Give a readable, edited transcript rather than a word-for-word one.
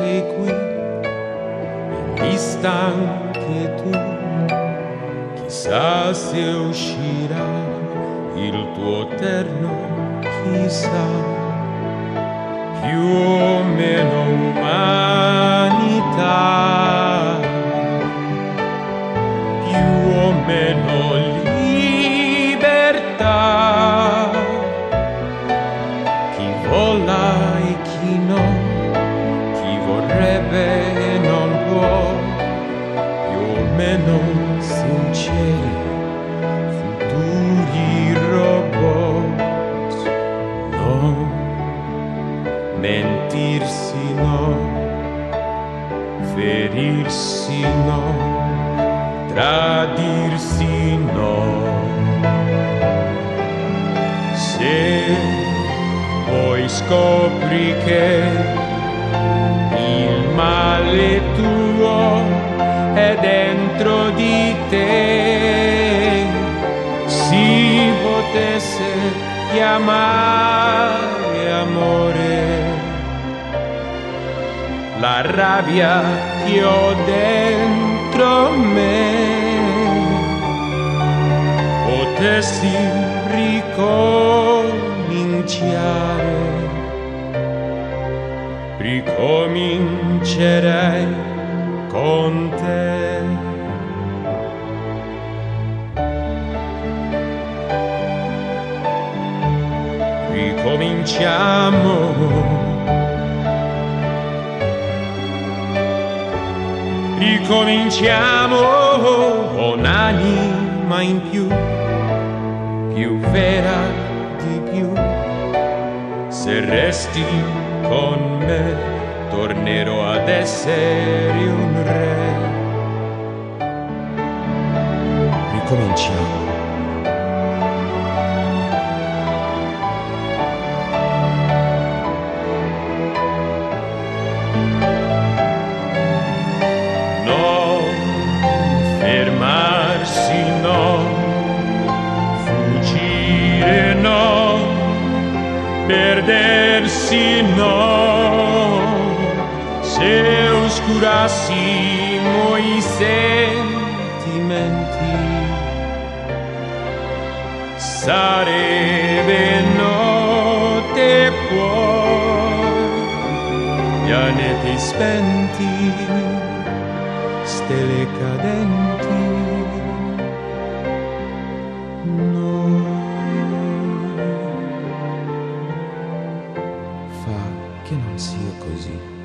sei qui, in vista anche tu, chissà se uscirà il tuo terno, chissà, più o meno umanità, più o meno libertà, chi vola e chi no, chi vorrebbe e non può, più o meno sinceri, futuri robot. No, mentirsi no, ferirsi no, tradirsi no. Se poi scopri che il male tuo è dentro di te, si potesse chiamare amore la rabbia che ho dentro me, potessi ricominciare, ricomincerei con te. Ricominciamo, ricominciamo con anima in più, più vera di più. Se resti con me, tornerò ad essere un re. Ricominciamo. Perdersi no, se oscurassimo i sentimenti, sarebbe notte poi, pianeti spenti, stelle cadenti. Che non sia così.